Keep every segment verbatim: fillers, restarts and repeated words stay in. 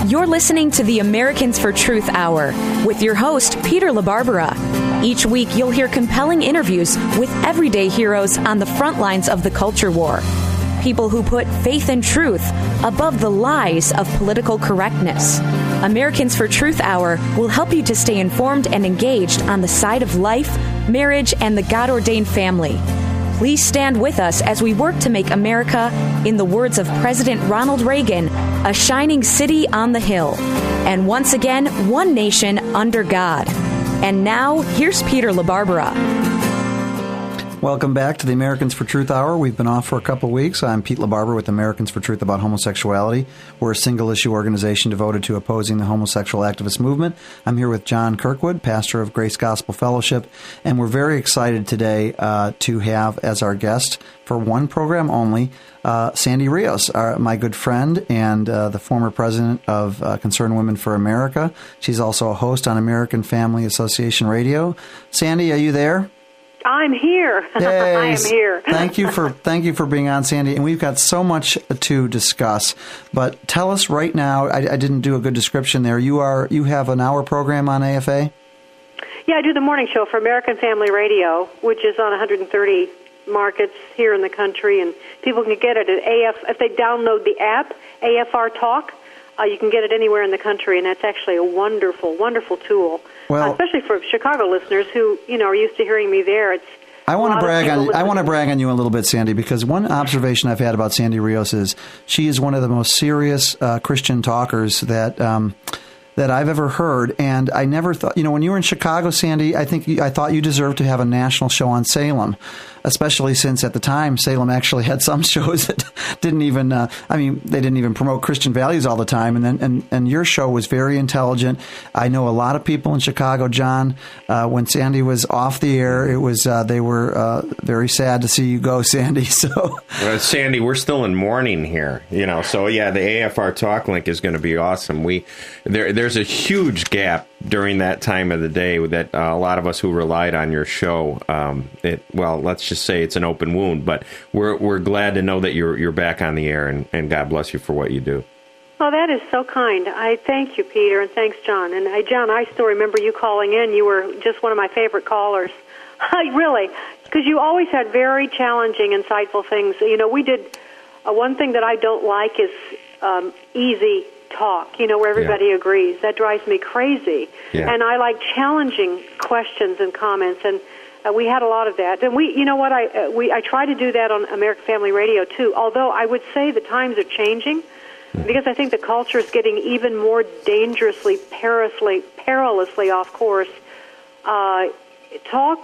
You're listening to the Americans for Truth Hour with your host, Peter LaBarbera. Each week, you'll hear compelling interviews with everyday heroes on the front lines of the culture war. People who put faith and truth above the lies of political correctness. Americans for Truth Hour will help you to stay informed and engaged on the side of life, marriage, and the God-ordained family. Please stand with us as we work to make America, in the words of President Ronald Reagan, a shining city on the hill. And once again, one nation under God. And now, here's Peter LaBarbera. Welcome back to the Americans for Truth Hour. We've been off for a couple of weeks. I'm Pete LaBarbera with Americans for Truth about homosexuality. We're a single-issue organization devoted to opposing the homosexual activist movement. I'm here with John Kirkwood, pastor of Grace Gospel Fellowship, and we're very excited today uh, to have as our guest, for one program only, uh, Sandy Rios, our, my good friend and uh, the former president of uh, Concerned Women for America. She's also a host on American Family Association Radio. Sandy, are you there? I'm here. Yay. I am here. thank you for thank you for being on, Sandy. And we've got so much to discuss. But tell us right now. I, I didn't do a good description there. You are you have an hour program on A F A? Yeah, I do the morning show for American Family Radio, which is on one hundred thirty markets here in the country, and people can get it at A F if they download the app A F R Talk. Uh, you can get it anywhere in the country, and that's actually a wonderful, wonderful tool. Well, uh, especially for Chicago listeners who, you know, are used to hearing me there. It's I want to brag on I want to brag on you a little bit, Sandy, because one observation I've had about Sandy Rios is she is one of the most serious uh, Christian talkers that um, that I've ever heard. And I never thought, you know, when you were in Chicago, Sandy, I think you, I thought you deserved to have a national show on Salem, especially since at the time Salem actually had some shows that didn't even, uh, I mean, they didn't even promote Christian values all the time. And then, and, and your show was very intelligent. I know a lot of people in Chicago, John, uh, when Sandy was off the air, it was, uh, they were uh, very sad to see you go, Sandy. So, well, Sandy, we're still in mourning here, you know, so yeah, the A F R Talk link is going to be awesome. We, there, there's a huge gap during that time of the day that uh, a lot of us who relied on your show, um, it, well, let's just say it's an open wound, but we're we're glad to know that you're you're back on the air, and, and God bless you for what you do. Oh, that is so kind. I thank you, Peter, and thanks, John. And I, John, I still remember you calling in. You were just one of my favorite callers. I really, because you always had very challenging, insightful things. You know, we did uh, one thing that I don't like is um, easy talk, you know, where everybody yeah. agrees. That drives me crazy. Yeah. And I like challenging questions and comments, and uh, we had a lot of that. And we, you know what, I uh, we I try to do that on American Family Radio, too, although I would say the times are changing, because I think the culture is getting even more dangerously, perilously, perilously off course. Uh, talk,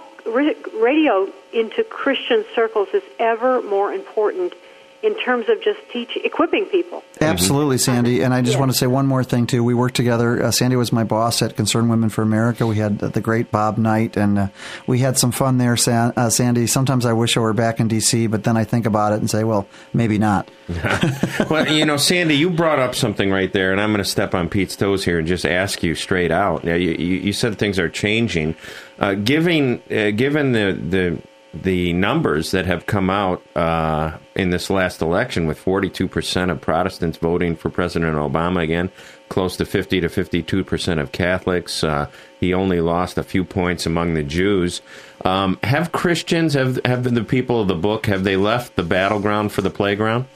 radio into Christian circles is ever more important in terms of just teaching, equipping people. Absolutely, Sandy. And I just yeah. want to say one more thing, too. We worked together. Uh, Sandy was my boss at Concerned Women for America. We had uh, the great Bob Knight, and uh, we had some fun there, San- uh, Sandy. Sometimes I wish I were back in D C, but then I think about it and say, well, maybe not. Well, you know, Sandy, you brought up something right there, and I'm going to step on Pete's toes here and just ask you straight out. Now, you, you said things are changing. Uh, giving, uh, given the... the the numbers that have come out uh, in this last election, with forty-two percent of Protestants voting for President Obama again, close to fifty to fifty-two percent of Catholics. Uh, he only lost a few points among the Jews. Um, have Christians, have, have the people of the book, have they left the battleground for the playground?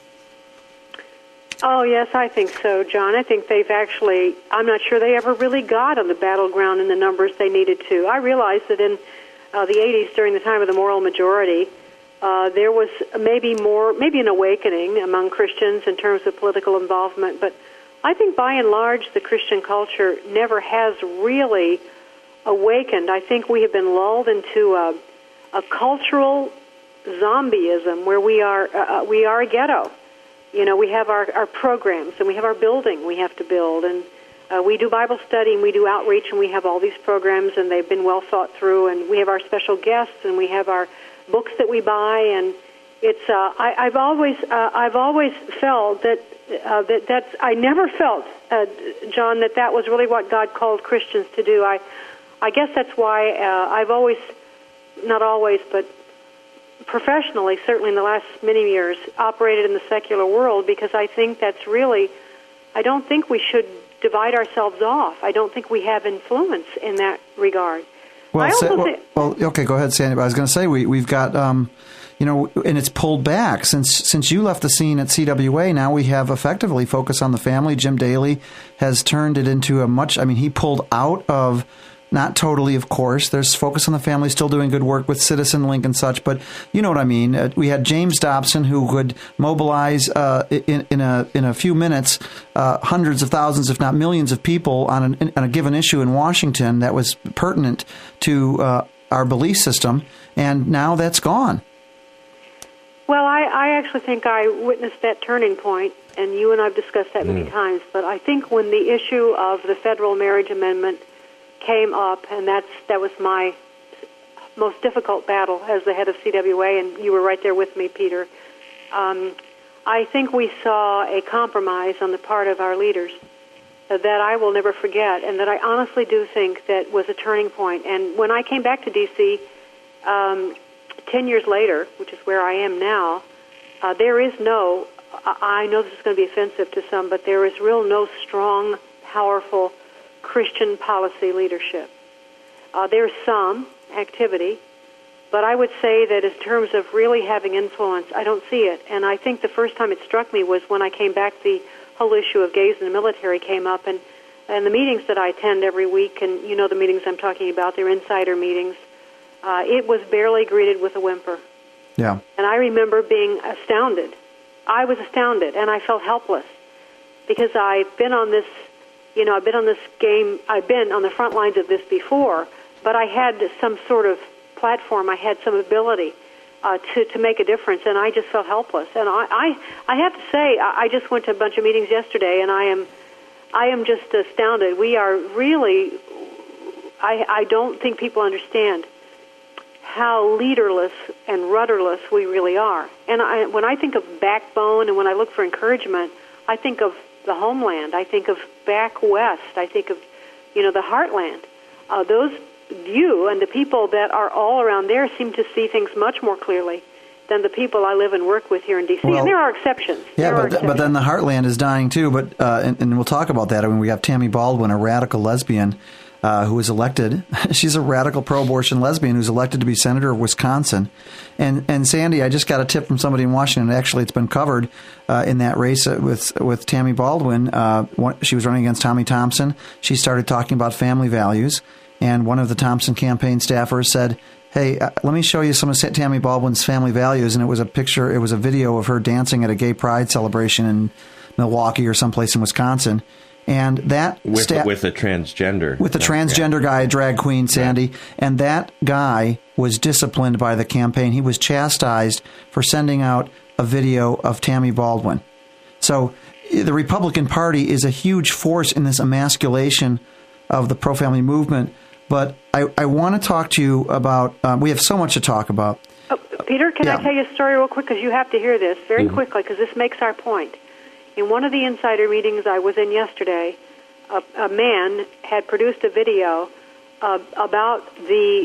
Oh, yes, I think so, John. I think they've actually, I'm not sure they ever really got on the battleground in the numbers they needed to. I realize that in Uh, the eighties, during the time of the moral majority, uh, there was maybe more, maybe an awakening among Christians in terms of political involvement. But I think by and large, the Christian culture never has really awakened. I think we have been lulled into a, a cultural zombieism where we are uh, we are a ghetto. You know, we have our, our programs and we have our building we have to build, and Uh, we do Bible study and we do outreach, and we have all these programs, and they've been well thought through, and we have our special guests, and we have our books that we buy, and it's. Uh, I, I've always, uh, I've always felt that uh, that that's. I never felt, uh, John, that that was really what God called Christians to do. I, I guess that's why uh, I've always, not always, but professionally, certainly in the last many years, operated in the secular world, because I think that's really. I don't think we should divide ourselves off. I don't think we have influence in that regard. Well, I also say, well, think, well, okay, go ahead, Sandy. I was going to say we we've got, um, you know, and it's pulled back since since you left the scene at C W A. Now we have effectively focused on the family. Jim Daly has turned it into a much. I mean, he pulled out of. Not totally, of course. There's Focus on the Family still doing good work with Citizen Link and such, but you know what I mean. Uh, we had James Dobson, who would mobilize uh, in, in a in a few minutes uh, hundreds of thousands, if not millions, of people on, an, on a given issue in Washington that was pertinent to uh, our belief system, and now that's gone. Well, I, I actually think I witnessed that turning point, and you and I have discussed that many mm. times. But I think when the issue of the federal marriage amendment came up, and that's that was my most difficult battle as the head of C W A, and you were right there with me, Peter. Um, I think we saw a compromise on the part of our leaders that I will never forget, and that I honestly do think that was a turning point. And when I came back to D C um, ten years later, which is where I am now, uh, there is no, I know this is going to be offensive to some, but there is real no strong, powerful Christian policy leadership. Uh, there's some activity, but I would say that in terms of really having influence, I don't see it. And I think the first time it struck me was when I came back, the whole issue of gays in the military came up, and, and the meetings that I attend every week, and you know the meetings I'm talking about, they're insider meetings, uh, it was barely greeted with a whimper. Yeah. And I remember being astounded. I was astounded, and I felt helpless because I've been on this You know, I've been on this game, I've been on the front lines of this before, but I had some sort of platform, I had some ability uh, to, to make a difference, and I just felt helpless. And I, I, I have to say, I just went to a bunch of meetings yesterday, and I am I am just astounded. We are really, I, I don't think people understand how leaderless and rudderless we really are. And I, when I think of backbone and when I look for encouragement, I think of the homeland. I think of back west. I think of, you know, the heartland. Uh, those, you and the people that are all around there seem to see things much more clearly than the people I live and work with here in D C. Well, and there are exceptions. Yeah, there but, exceptions. but then the heartland is dying too. But uh, and, and we'll talk about that. I mean, we have Tammy Baldwin, a radical lesbian uh, who was elected. She's a radical pro-abortion lesbian who's elected to be senator of Wisconsin. And and Sandy, I just got a tip from somebody in Washington. Actually, it's been covered uh, in that race with with Tammy Baldwin. Uh, she was running against Tommy Thompson. She started talking about family values, and one of the Thompson campaign staffers said, "Hey, uh, let me show you some of Tammy Baldwin's family values." And it was a picture. It was a video of her dancing at a gay pride celebration in Milwaukee or someplace in Wisconsin. And that with sta- with a transgender with a transgender guy, drag queen, Sandy, yeah. And that guy was disciplined by the campaign. He was chastised for sending out a video of Tammy Baldwin. So the Republican Party is a huge force in this emasculation of the pro-family movement. But I, I want to talk to you about. Um, we have so much to talk about. Oh, Peter, can yeah. I tell you a story real quick because you have to hear this very mm-hmm. quickly because this makes our point. In one of the insider meetings I was in yesterday, a, a man had produced a video uh, about the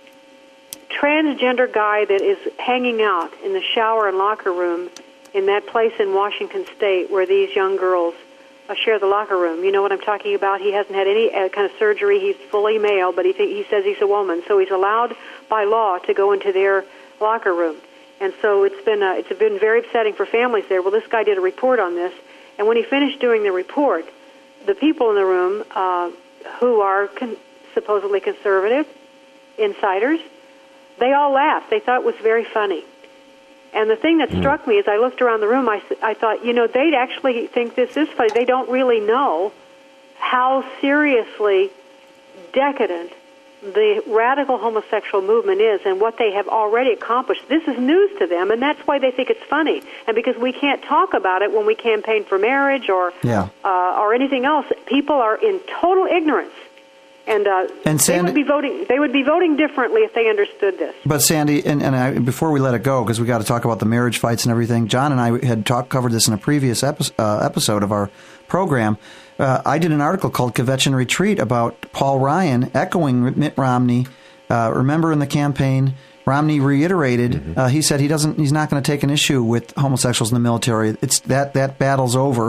transgender guy that is hanging out in the shower and locker room in that place in Washington State where these young girls uh, share the locker room. You know what I'm talking about? He hasn't had any uh, kind of surgery. He's fully male, but he, th- he says he's a woman. So he's allowed by law to go into their locker room. And so it's been uh, it's been very upsetting for families there. Well, this guy did a report on this, and when he finished doing the report, the people in the room uh, who are con- supposedly conservative, insiders, they all laughed. They thought it was very funny. And the thing that mm. struck me as I looked around the room, I, I thought, you know, they'd actually think this is funny. They don't really know how seriously decadent the radical homosexual movement is and what they have already accomplished. This is news to them, and that's why they think it's funny. And because we can't talk about it when we campaign for marriage or yeah. uh, or anything else, people are in total ignorance. And, uh, and Sandy, they would be voting. They would be voting differently if they understood this. But Sandy, and, and I, before we let it go, because we got to talk about the marriage fights and everything. John and I had talk, covered this in a previous epi- uh, episode of our program. Uh, I did an article called Kvetchin Retreat about Paul Ryan echoing Mitt Romney. Uh, remember in the campaign, Romney reiterated, mm-hmm. uh, he said he doesn't, he's not going to take an issue with homosexuals in the military. It's that, that battle's over.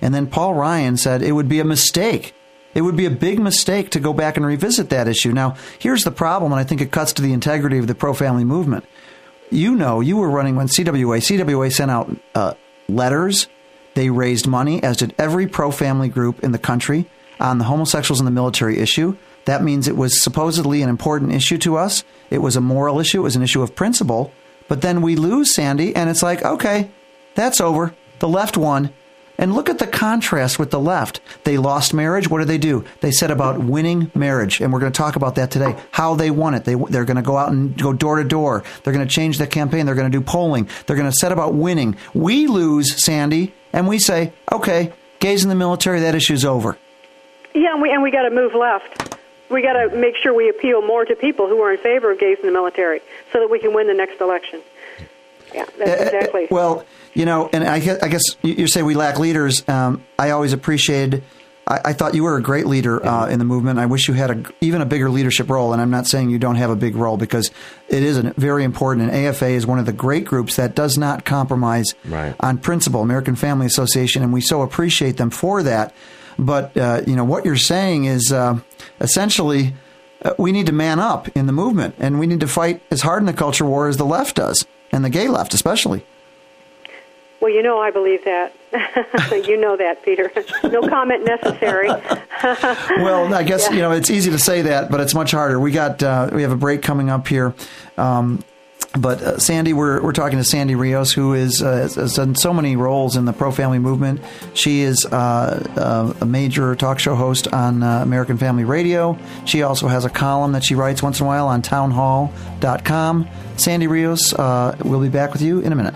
And then Paul Ryan said it would be a mistake. It would be a big mistake to go back and revisit that issue. Now, here's the problem, and I think it cuts to the integrity of the pro-family movement. You know, you were running when C W A. C W A sent out uh, letters. They raised money, as did every pro-family group in the country, on the homosexuals in the military issue. That means it was supposedly an important issue to us. It was a moral issue. It was an issue of principle. But then we lose, Sandy, and it's like, okay, that's over. The left won. And look at the contrast with the left. They lost marriage. What did they do? They said about winning marriage, and we're going to talk about that today, how they won it. They, they're going to go out and go door to door. They're going to change the campaign. They're going to do polling. They're going to set about winning. We lose, Sandy, and we say, okay, gays in the military, that issue's over. Yeah, and we, and we got to move left. We got to make sure we appeal more to people who are in favor of gays in the military so that we can win the next election. Yeah, that's exactly. Uh, well, you know, and I, I guess you say we lack leaders. Um, I always appreciated, I, I thought you were a great leader uh, in the movement. I wish you had a, even a bigger leadership role. And I'm not saying you don't have a big role, because it is a, very important. And A F A is one of the great groups that does not compromise right. on principle, American Family Association. And we so appreciate them for that. But, uh, you know, what you're saying is uh, essentially uh, we need to man up in the movement, and we need to fight as hard in the culture war as the left does, and the gay left especially. Well, you know I believe that. You know that, Peter. No comment necessary. Well, I guess, yeah. you know, it's easy to say that, but it's much harder. We got uh, we have a break coming up here. Um, but uh, Sandy, we're we're talking to Sandy Rios, who is uh, has, has done so many roles in the pro-family movement. She is uh, uh, a major talk show host on uh, American Family Radio. She also has a column that she writes once in a while on town hall dot com. Sandy Rios, uh, we'll be back with you in a minute.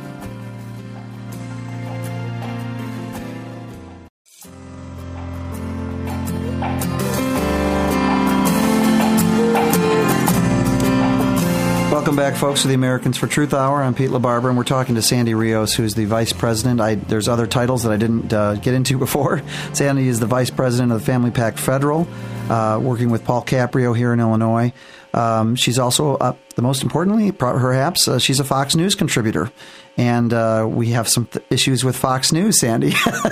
Welcome back, folks, to the Americans for Truth Hour. I'm Pete LaBarbera, and we're talking to Sandy Rios, who's the vice president. I, there's other titles that I didn't uh, get into before. Sandy is the vice president of the Family Pact Federal, uh, working with Paul Caprio here in Illinois. Um, she's also, uh, the most importantly, perhaps, uh, she's a Fox News contributor. And uh, we have some th- issues with Fox News, Sandy.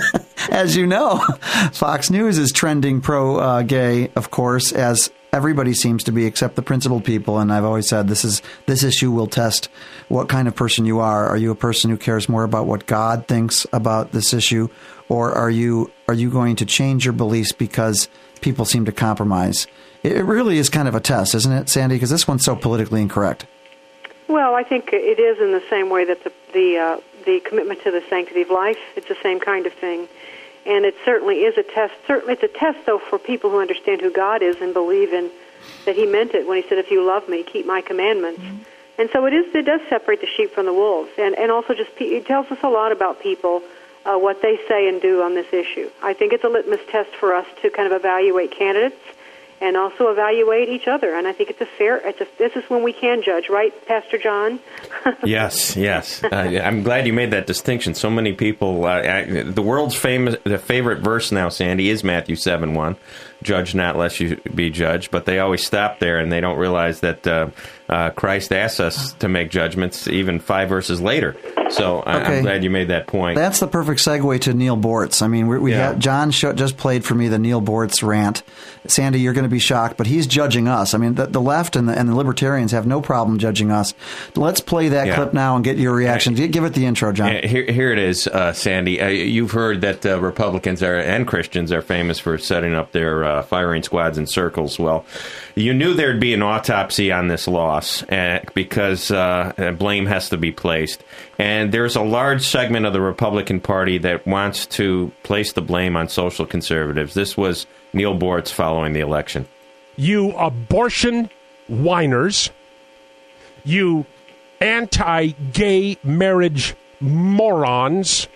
As you know, Fox News is trending pro-gay, uh, of course, as everybody seems to be, except the principled people. And I've always said this is this issue will test what kind of person you are. Are you a person who cares more about what God thinks about this issue, or are you are you going to change your beliefs because people seem to compromise? It really is kind of a test, isn't it, Sandy? Because this one's so politically incorrect. Well, I think it is in the same way that the the, uh, the commitment to the sanctity of life. It's the same kind of thing. And it certainly is a test. Certainly it's a test, though, for people who understand who God is and believe in that he meant it when he said, if you love me, keep my commandments. Mm-hmm. And so it is. It does separate the sheep from the wolves. And, and also just it tells us a lot about people, uh, what they say and do on this issue. I think it's a litmus test for us to kind of evaluate candidates and also evaluate each other. And I think it's a fair, it's a, this is when we can judge, right, Pastor John? Yes, yes. Uh, I'm glad you made that distinction. So many people, uh, I, the world's famous, the favorite verse now, Sandy, is Matthew seven one. Judge not lest you be judged. But they always stop there, and they don't realize that uh, uh, Christ asks us to make judgments even five verses later. So I, okay. I'm glad you made that point. That's the perfect segue to Neal Boortz. I mean, we, we yeah. have, John sh- just played for me the Neal Boortz rant. Sandy, you're going to be shocked, but he's judging us. I mean, the, the left and the, and the libertarians have no problem judging us. Let's play that yeah. clip now and get your reaction. Give it the intro, John. Here, here it is, uh, Sandy. Uh, you've heard that uh, Republicans are and Christians are famous for setting up their uh, firing squads in circles. Well, you knew there'd be an autopsy on this loss uh, because uh, blame has to be placed. And there's a large segment of the Republican Party that wants to place the blame on social conservatives. This was Neal Boortz following the election. You abortion whiners, you anti-gay marriage morons,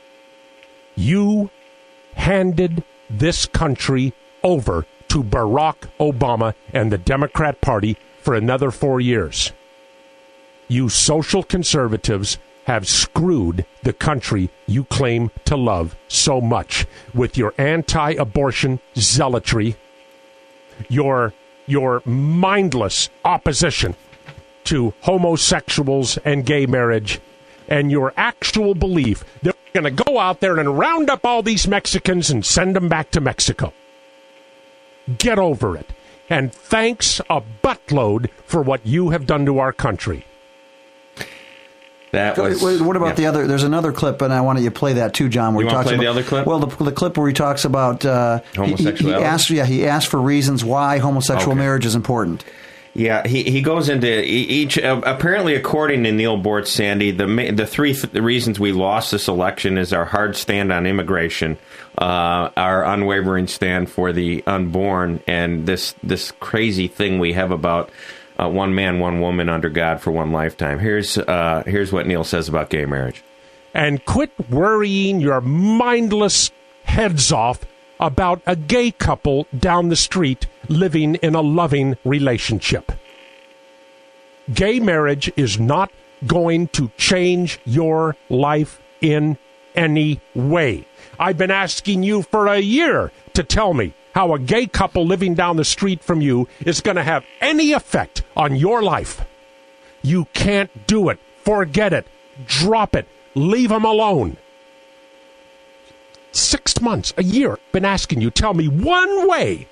you handed this country over to Barack Obama and the Democrat Party for another four years. You social conservatives have screwed the country you claim to love so much with your anti-abortion zealotry, your your mindless opposition to homosexuals and gay marriage, and your actual belief that going to go out there and round up all these Mexicans and send them back to Mexico. Get over it. And thanks a buttload for what you have done to our country. That was, what about yeah. the other? There's another clip, and I want you to play that too, John. Where you he want talks to play about, the other clip? Well, the, the clip where he talks about uh, homosexuality. He, he asked, yeah, he asked for reasons why homosexual okay. marriage is important. Yeah, he, he goes into each. Uh, apparently, according to Neal Boortz, Sandy, the the three th- the reasons we lost this election is our hard stand on immigration, uh, our unwavering stand for the unborn, and this this crazy thing we have about uh, one man, one woman under God for one lifetime. Here's uh, here's what Neal says about gay marriage. And quit worrying your mindless heads off about a gay couple down the street living in a loving relationship. Gay marriage is not going to change your life in any way. I've been asking you for a year to tell me how a gay couple living down the street from you is going to have any effect on your life. You can't do it. Forget it. Drop it. Leave them alone. Six months, a year, been asking you, tell me one way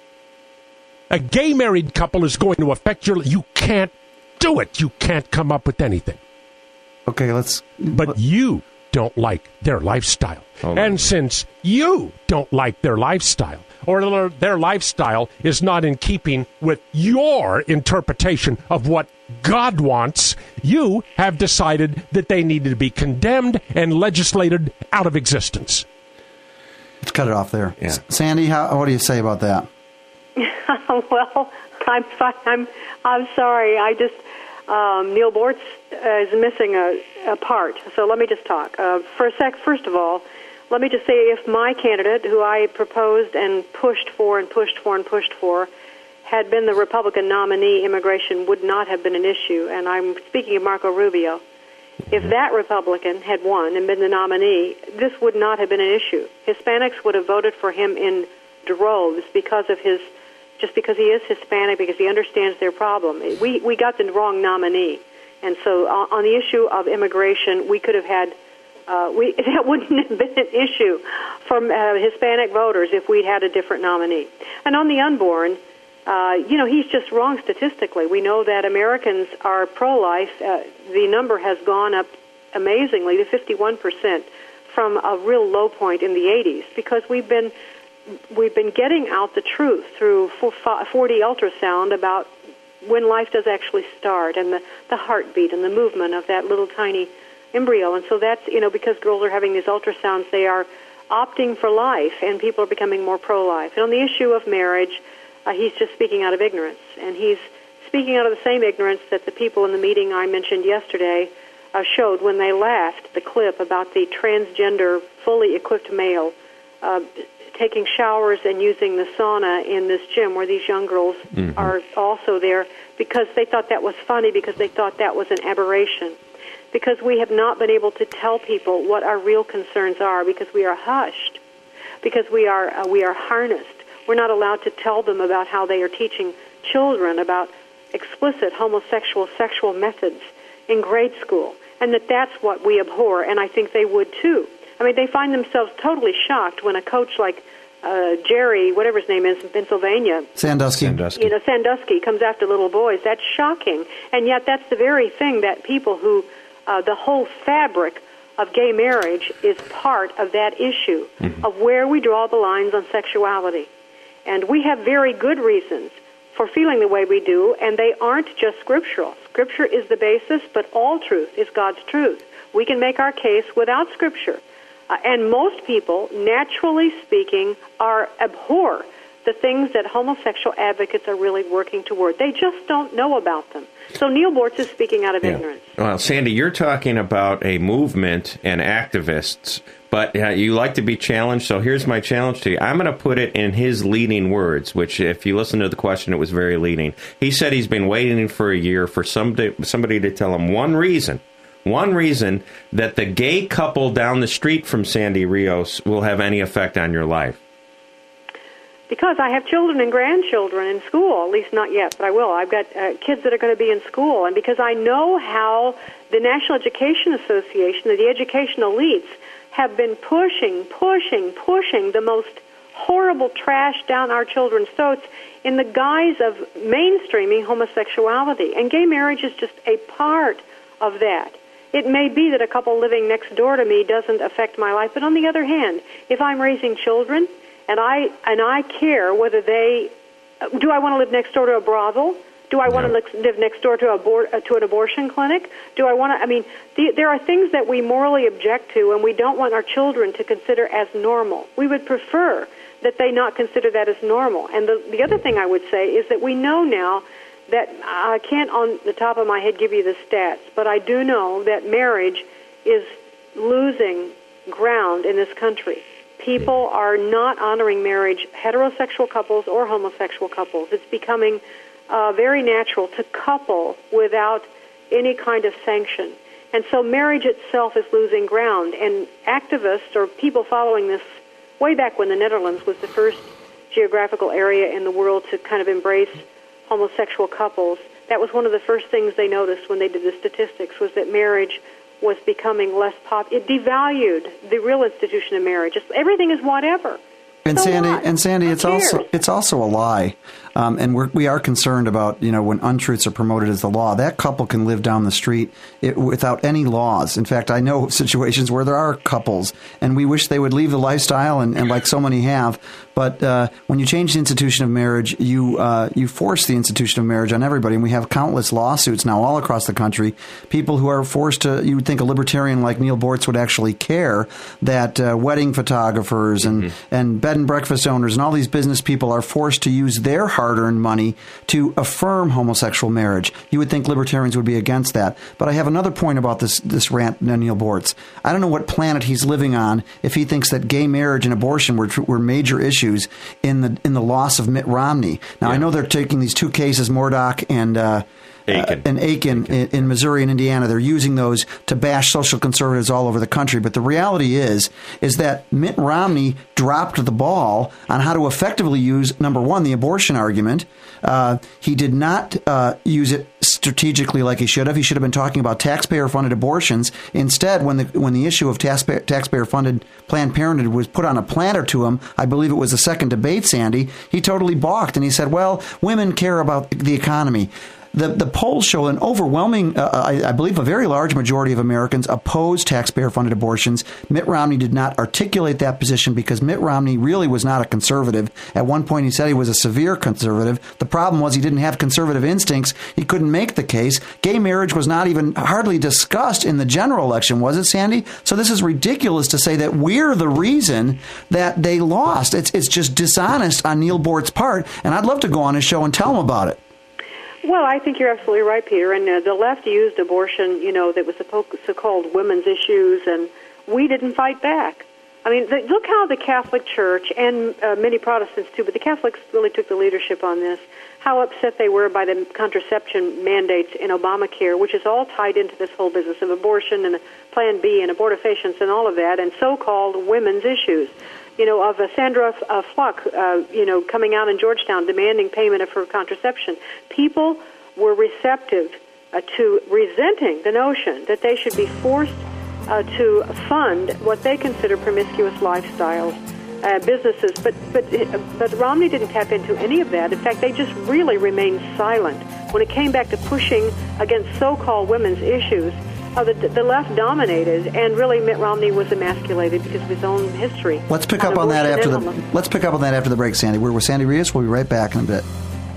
a gay married couple is going to affect your life. You can't do it. You can't come up with anything. Okay, let's... But you don't like their lifestyle. Hold and on. Since you don't like their lifestyle, or their lifestyle is not in keeping with your interpretation of what God wants, you have decided that they needed to be condemned and legislated out of existence. Let's cut it off there. Yeah. Sandy, how, what do you say about that? Well, I'm fine. I'm I'm sorry. I just um, Neal Boortz uh, is missing a, a part. So let me just talk uh, for a sec. First of all, let me just say, if my candidate, who I proposed and pushed for and pushed for and pushed for, had been the Republican nominee, immigration would not have been an issue. And I'm speaking of Marco Rubio. If that Republican had won and been the nominee, this would not have been an issue. Hispanics would have voted for him in droves because of his, just because he is Hispanic, because he understands their problem. We we got the wrong nominee, and so on, on the issue of immigration, we could have had, uh, we that wouldn't have been an issue for uh, Hispanic voters if we'd had a different nominee. And on the unborn, Uh, you know, he's just wrong statistically. We know that Americans are pro-life. Uh, the number has gone up amazingly to fifty-one percent from a real low point in the eighties because we've been we've been getting out the truth through four D ultrasound about when life does actually start and the, the heartbeat and the movement of that little tiny embryo. And so that's, you know, because girls are having these ultrasounds, they are opting for life, and people are becoming more pro-life. And on the issue of marriage, Uh, he's just speaking out of ignorance, and he's speaking out of the same ignorance that the people in the meeting I mentioned yesterday uh, showed when they laughed the clip about the transgender, fully equipped male uh, taking showers and using the sauna in this gym where these young girls mm-hmm. are also there because they thought that was funny, because they thought that was an aberration, because we have not been able to tell people what our real concerns are, because we are hushed, because we are uh, we are harnessed. We're not allowed to tell them about how they are teaching children about explicit homosexual sexual methods in grade school, and that that's what we abhor, and I think they would too. I mean, they find themselves totally shocked when a coach like uh, Jerry, whatever his name is, in Pennsylvania, Sandusky. Sandusky, you know, Sandusky comes after little boys. That's shocking, and yet that's the very thing that people who, uh, the whole fabric of gay marriage is part of that issue mm-hmm. of where we draw the lines on sexuality. And we have very good reasons for feeling the way we do, and they aren't just scriptural. Scripture is the basis, but all truth is God's truth. We can make our case without Scripture. Uh, and most people, naturally speaking, are abhor the things that homosexual advocates are really working toward. They just don't know about them. So Neal Boortz is speaking out of yeah. ignorance. Well, Sandy, you're talking about a movement and activists, but uh, you like to be challenged, so here's my challenge to you. I'm going to put it in his leading words, which, if you listen to the question, it was very leading. He said he's been waiting for a year for somebody, somebody to tell him one reason, one reason that the gay couple down the street from Sandy Rios will have any effect on your life. Because I have children and grandchildren in school, at least not yet, but I will. I've got uh, kids that are going to be in school, and because I know how the National Education Association, the education elites, have been pushing, pushing, pushing the most horrible trash down our children's throats in the guise of mainstreaming homosexuality. And gay marriage is just a part of that. It may be that a couple living next door to me doesn't affect my life, but on the other hand, if I'm raising children and I and I care whether they, do I want to live next door to a brothel? Do I want to live next door to a abor- to an abortion clinic? Do I want to? I mean, the, there are things that we morally object to, and we don't want our children to consider as normal. We would prefer that they not consider that as normal. And the, the other thing I would say is that we know now that I can't on the top of my head give you the stats, but I do know that marriage is losing ground in this country. People are not honoring marriage, heterosexual couples or homosexual couples. It's becoming uh, very natural to couple without any kind of sanction. And so marriage itself is losing ground. And activists or people following this, way back when the Netherlands was the first geographical area in the world to kind of embrace homosexual couples, that was one of the first things they noticed when they did the statistics, was that marriage was becoming less pop. It devalued the real institution of marriage. It's, everything is whatever. And so Sandy, what? and Sandy, Who it's cares? also it's also a lie, um, and we're, we are concerned about, you know, when untruths are promoted as the law. That couple can live down the street it, without any laws. In fact, I know situations where there are couples, and we wish they would leave the lifestyle, and, and like so many have. But uh, when you change the institution of marriage, you uh, you force the institution of marriage on everybody, and we have countless lawsuits now all across the country. People who are forced to, you would think a libertarian like Neil Bortz would actually care that uh, wedding photographers and, mm-hmm. and bed and breakfast owners and all these business people are forced to use their hard-earned money to affirm homosexual marriage. You would think libertarians would be against that. But I have another point about this this rant, Neil Bortz. I don't know what planet he's living on if he thinks that gay marriage and abortion were were major issues in the in the loss of Mitt Romney. Now, yeah. I know they're taking these two cases, Murdoch and uh, Aiken. Uh, and Aiken, Aiken. In, in Missouri and Indiana. They're using those to bash social conservatives all over the country. But the reality is, is that Mitt Romney dropped the ball on how to effectively use, number one, the abortion argument. Uh, he did not uh, use it strategically like he should have. He should have been talking about taxpayer-funded abortions. Instead, when the when the issue of taxpayer, taxpayer-funded Planned Parenthood was put on a platter to him, I believe it was the second debate, Sandy, he totally balked, and he said, well, women care about the economy. The the polls show an overwhelming, uh, I, I believe a very large majority of Americans oppose taxpayer-funded abortions. Mitt Romney did not articulate that position because Mitt Romney really was not a conservative. At one point he said he was a severe conservative. The problem was he didn't have conservative instincts. He couldn't make the case. Gay marriage was not even hardly discussed in the general election, was it, Sandy? So this is ridiculous to say that we're the reason that they lost. It's, it's just dishonest on Neil Bortz's part, and I'd love to go on his show and tell him about it. Well, I think you're absolutely right, Peter. And uh, the left used abortion, you know, that was so-called women's issues, and we didn't fight back. I mean, the, look how the Catholic Church, and uh, many Protestants too, but the Catholics really took the leadership on this, how upset they were by the contraception mandates in Obamacare, which is all tied into this whole business of abortion and Plan B and abortifacients and all of that, and so-called women's issues. You know, of uh, Sandra uh, Fluck, uh, you know, coming out in Georgetown demanding payment of her contraception. People were receptive uh, to resenting the notion that they should be forced uh, to fund what they consider promiscuous lifestyles, uh, businesses. But but but Romney didn't tap into any of that. In fact, they just really remained silent when it came back to pushing against so-called women's issues. Uh, the, the left dominated, and really Mitt Romney was emasculated because of his own history. Let's pick up on that after the let's pick up on that after the break, Sandy. We're with Sandy Rios. We'll be right back in a bit.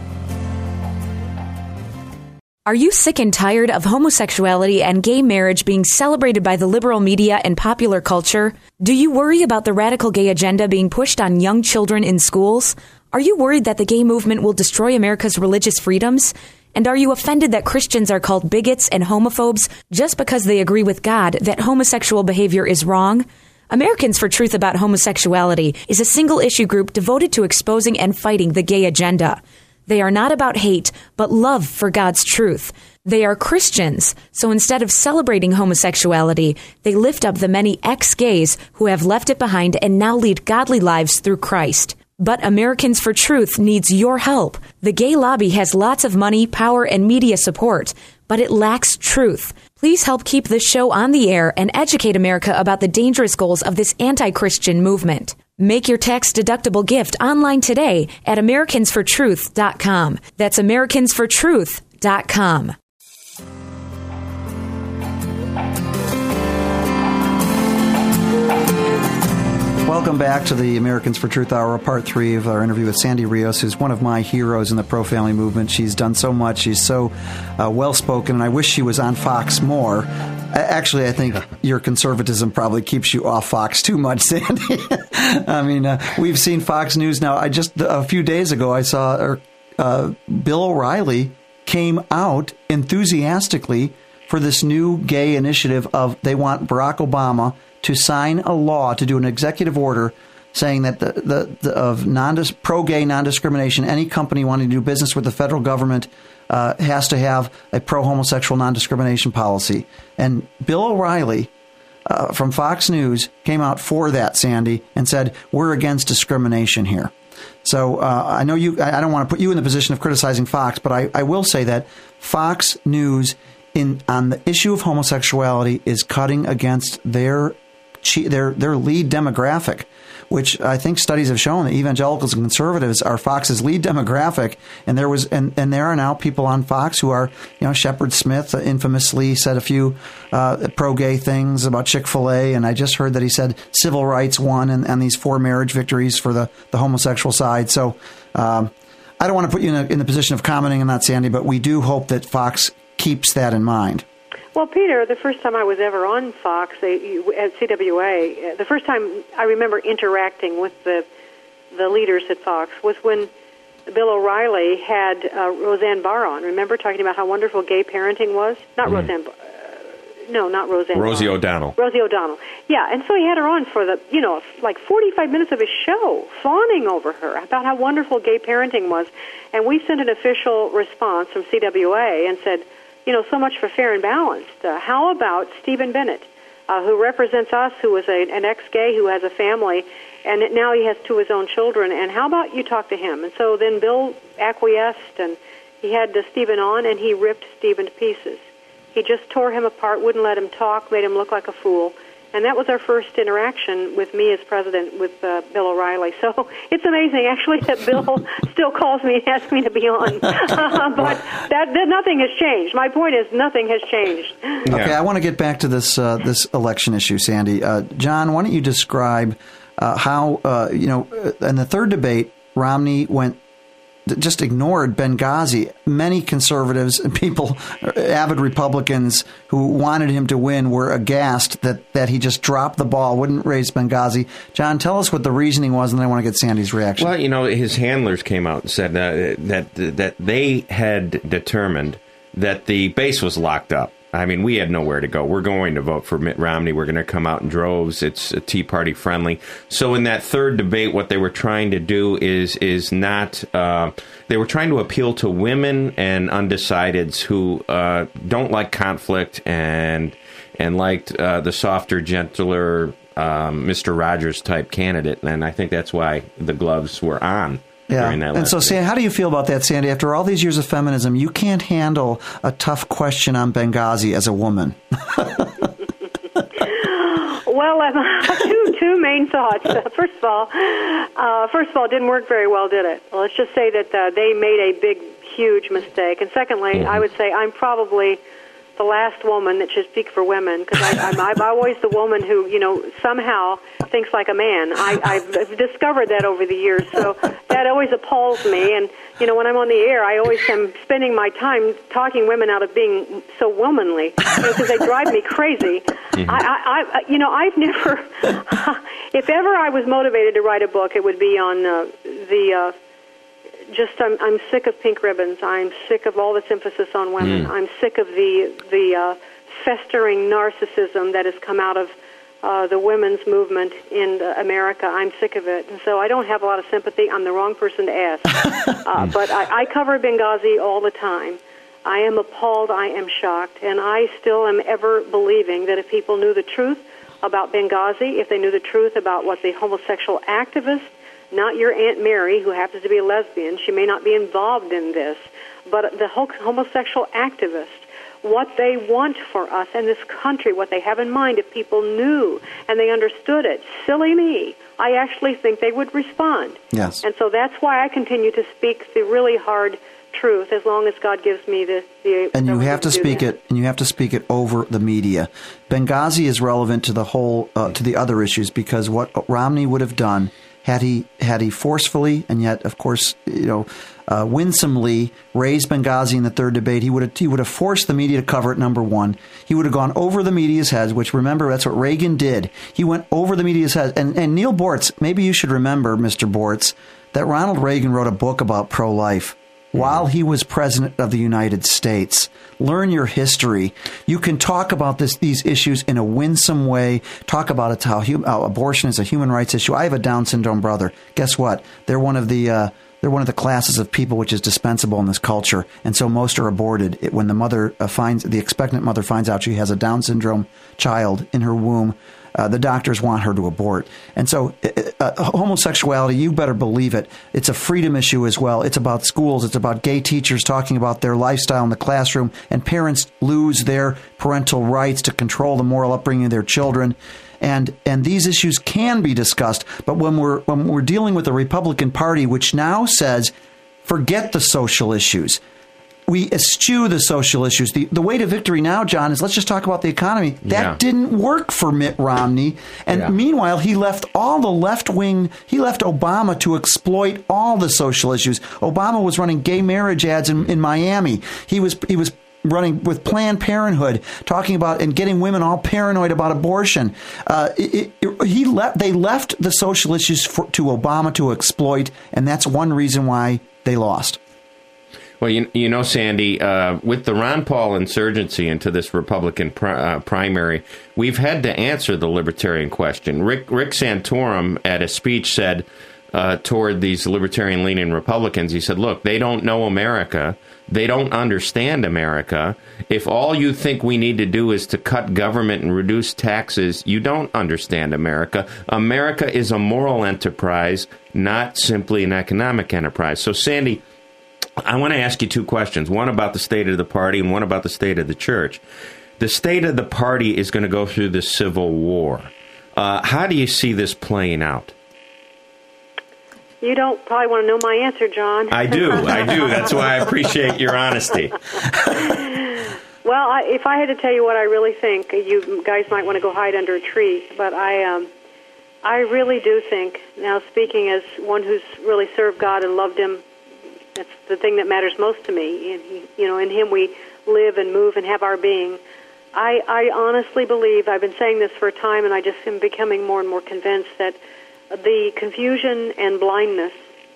Are you sick and tired of homosexuality and gay marriage being celebrated by the liberal media and popular culture? Do you worry about the radical gay agenda being pushed on young children in schools? Are you worried that the gay movement will destroy America's religious freedoms? And are you offended that Christians are called bigots and homophobes just because they agree with God that homosexual behavior is wrong? Americans for Truth About Homosexuality is a single-issue group devoted to exposing and fighting the gay agenda. They are not about hate, but love for God's truth. They are Christians, so instead of celebrating homosexuality, they lift up the many ex-gays who have left it behind and now lead godly lives through Christ. But Americans for Truth needs your help. The gay lobby has lots of money, power, and media support, but it lacks truth. Please help keep this show on the air and educate America about the dangerous goals of this anti-Christian movement. Make your tax-deductible gift online today at Americans for Truth dot com. That's Americans for Truth dot com. Welcome back to the Americans for Truth Hour, part three of our interview with Sandy Rios, who's one of my heroes in the pro-family movement. She's done so much. She's so uh, well-spoken, and I wish she was on Fox more. Actually, I think your conservatism probably keeps you off Fox too much, Sandy. I mean, uh, we've seen Fox News now. I just, a few days ago, I saw uh, Bill O'Reilly came out enthusiastically for this new gay initiative of they want Barack Obama to sign a law, to do an executive order saying that the, the, the of non pro-gay non-discrimination, any company wanting to do business with the federal government uh, has to have a pro-homosexual non-discrimination policy. And Bill O'Reilly uh, from Fox News came out for that, Sandy, and said, we're against discrimination here. So uh, I know you, I don't want to put you in the position of criticizing Fox, but I, I will say that Fox News in on the issue of homosexuality is cutting against their Their their lead demographic, which I think studies have shown that evangelicals and conservatives are Fox's lead demographic, and there was and, and there are now people on Fox who are, you know, Shepard Smith infamously said a few uh, pro-gay things about Chick-fil-A, and I just heard that he said civil rights won and, and these four marriage victories for the, the homosexual side. So um, I don't want to put you in, a, in the position of commenting on that, Sandy, but we do hope that Fox keeps that in mind. Well, Peter, the first time I was ever on Fox at C W A, the first time I remember interacting with the the leaders at Fox was when Bill O'Reilly had uh, Roseanne Barr on. Remember, talking about how wonderful gay parenting was? Not mm. Roseanne. Uh, no, not Roseanne. Rosie Barr. O'Donnell. Rosie O'Donnell. Yeah, and so he had her on for the, you know, like forty-five minutes of his show, fawning over her about how wonderful gay parenting was. And we sent an official response from C W A and said, you know, so much for fair and balanced. Uh, how about Stephen Bennett, uh, who represents us, who is a, an ex-gay who has a family, and now he has two of his own children, and how about you talk to him? And so then Bill acquiesced, and he had uh, Stephen on, and he ripped Stephen to pieces. He just tore him apart, wouldn't let him talk, made him look like a fool. And that was our first interaction with me as president with uh, Bill O'Reilly. So it's amazing, actually, that Bill still calls me and asks me to be on. Uh, but that, that nothing has changed. My point is nothing has changed. Okay, I want to get back to this uh, this election issue, Sandy. Uh, John, why don't you describe uh, how, uh, you know, in the third debate, Romney went just ignored Benghazi. Many conservatives and people, avid Republicans who wanted him to win, were aghast that, that he just dropped the ball, wouldn't raise Benghazi. John, tell us what the reasoning was, and then I want to get Sandy's reaction. Well, you know, his handlers came out and said uh, that that they had determined that the base was locked up. I mean, we had nowhere to go. We're going to vote for Mitt Romney. We're going to come out in droves. It's a Tea Party friendly. So in that third debate, what they were trying to do is is not. Uh, they were trying to appeal to women and undecideds who uh, don't like conflict and and liked uh, the softer, gentler um, Mister Rogers type candidate. And I think that's why the gloves were on. Yeah, and so, Sandy, how do you feel about that, Sandy? After all these years of feminism, you can't handle a tough question on Benghazi as a woman. Well, um, two two main thoughts. Uh, first of all, uh, first of all, it didn't work very well, did it? Well, let's just say that uh, they made a big, huge mistake. And secondly, mm-hmm. I would say I'm probably the last woman that should speak for women, because I'm, I'm always the woman who, you know, somehow thinks like a man. I, I've discovered that over the years, so that always appalls me. And, you know, when I'm on the air, I always am spending my time talking women out of being so womanly, because you know, they drive me crazy. Mm-hmm. I, I, I, you know, I've never, if ever I was motivated to write a book, it would be on uh, the... Uh, Just, I'm, I'm sick of pink ribbons. I'm sick of all this emphasis on women. Mm. I'm sick of the the uh, festering narcissism that has come out of uh, the women's movement in uh, America. I'm sick of it. And so I don't have a lot of sympathy. I'm the wrong person to ask. uh, but I, I cover Benghazi all the time. I am appalled. I am shocked. And I still am ever believing that if people knew the truth about Benghazi, if they knew the truth about what the homosexual activists, not your Aunt Mary, who happens to be a lesbian, she may not be involved in this, but the homosexual activist what they want for us and this country, what they have in mind. If people knew and they understood it, silly me, I actually think they would respond. Yes. And so that's why I continue to speak the really hard truth as long as God gives me the... the and you have to, to speak that. it, and you have to speak it over the media. Benghazi is relevant to the whole, uh, to the other issues, because what Romney would have done had he had he forcefully and yet, of course, you know, uh, winsomely raised Benghazi in the third debate, he would have he would have forced the media to cover it. Number one, he would have gone over the media's heads. Which, remember, that's what Reagan did. He went over the media's heads. And and Neil Bortz, maybe you should remember, Mister Bortz, that Ronald Reagan wrote a book about pro-life while he was president of the United States. Learn your history. You can talk about this, these issues in a winsome way. Talk about it, how, hum, how abortion is a human rights issue. I have a Down syndrome brother. Guess what? They're one of the uh, they're one of the classes of people which is dispensable in this culture, and so most are aborted. It, when the mother uh, finds the expectant mother finds out she has a Down syndrome child in her womb, Uh, the doctors want her to abort. And so uh, homosexuality, you better believe it, it's a freedom issue as well. It's about schools. It's about gay teachers talking about their lifestyle in the classroom, and parents lose their parental rights to control the moral upbringing of their children. And and these issues can be discussed. But when we're when we're dealing with the Republican Party, which now says, forget the social issues, we eschew the social issues. The, the way to victory now, John, is let's just talk about the economy. That yeah. didn't work for Mitt Romney. And yeah. meanwhile, he left all the left wing, he left Obama to exploit all the social issues. Obama was running gay marriage ads in, in Miami. He was he was running with Planned Parenthood, talking about and getting women all paranoid about abortion. Uh, it, it, he left. They left the social issues for, to Obama to exploit, and that's one reason why they lost. Well, you, you know, Sandy, uh, with the Ron Paul insurgency into this Republican pri- uh, primary, we've had to answer the libertarian question. Rick, Rick Santorum, at a speech, said uh, toward these libertarian-leaning Republicans, he said, look, they don't know America. They don't understand America. If all you think we need to do is to cut government and reduce taxes, you don't understand America. America is a moral enterprise, not simply an economic enterprise. So, Sandy, I want to ask you two questions, one about the state of the party and one about the state of the church. The state of the party is going to go through the Civil War. Uh, how do you see this playing out? You don't probably want to know my answer, John. I do. I do. That's why I appreciate your honesty. Well, I, if I had to tell you what I really think, you guys might want to go hide under a tree, but I um, I really do think, now speaking as one who's really served God and loved Him, that's the thing that matters most to me. And he, you know, in Him we live and move and have our being. I, I honestly believe, I've been saying this for a time, and I just am becoming more and more convinced that the confusion and blindness